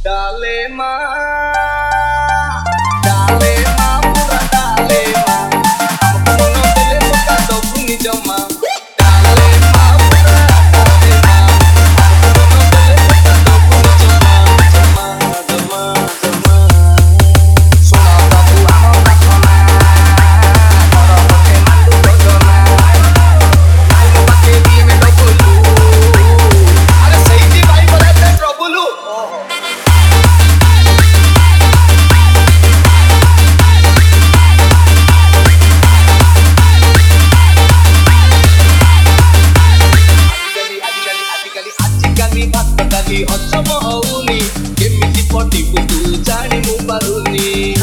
Dalema, Dalema, pura Dalema. Aku mau tele buka dobuni joma. Dalema, pura Dalema. Aku mau tele buka dobuni joma, joma, joma, joma. Sona babu amo takona. Koro kote mandu dodona. Lalu pakai dia me dobulu. Are sahi di bhai bolate trouble. ଆଜିକାଲି ଭାତ ଡାଲି ହଜମ ହଉନି କେମିତି ପଟିକୁ ତୁ ଜାଣି ମୁଁ ପାରୁନି।